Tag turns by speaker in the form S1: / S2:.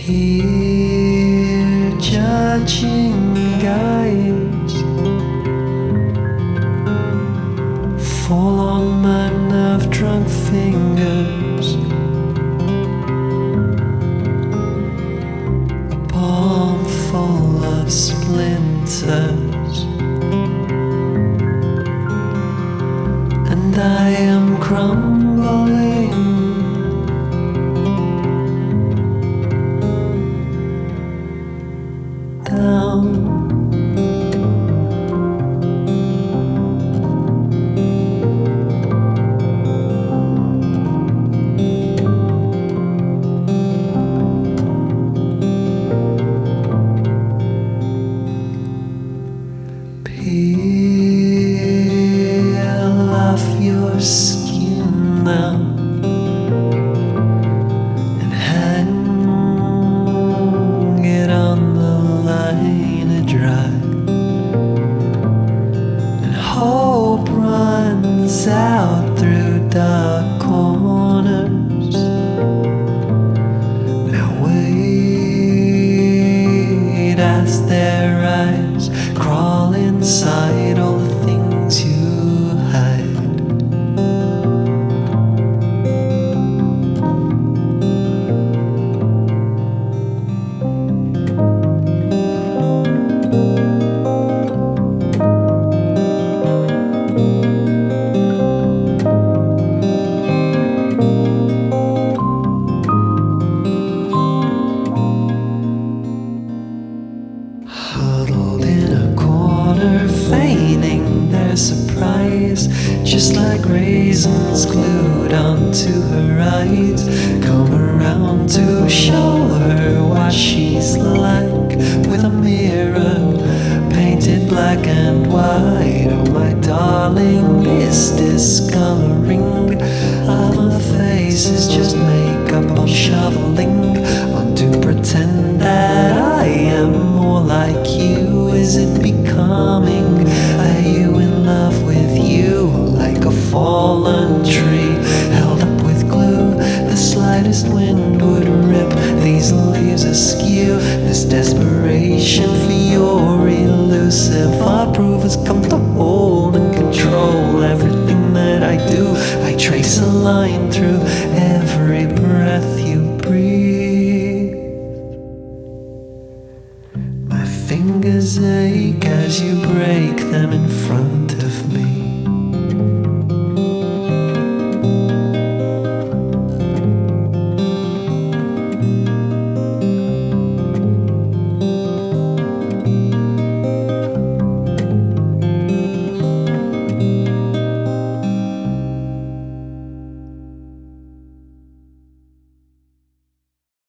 S1: Here, judging guides fall on my nerve-drunk fingers. A palm full of splinters, and I am crumbling down. Peel off your skin now and hang it on the line to dry, and hope runs out through dark corners. Now wait as their eyes crawl inside all the things you hide. Huddled in a corner, feigning their surprise, just like raisins glued onto her eyes. Come around to show her what she's like, with a mirror painted black and white. Oh my darling, this discoloring of her face is just makeup I'm shoveling on to pretend that I am more like you. Is it becoming? Are you in love with you? Like a fallen tree held up with glue, the slightest wind would rip these leaves askew. This desperation for your elusive approval has come to hold and control everything that I do. I trace a line through every breath you breathe. My fingers ache as you break them in front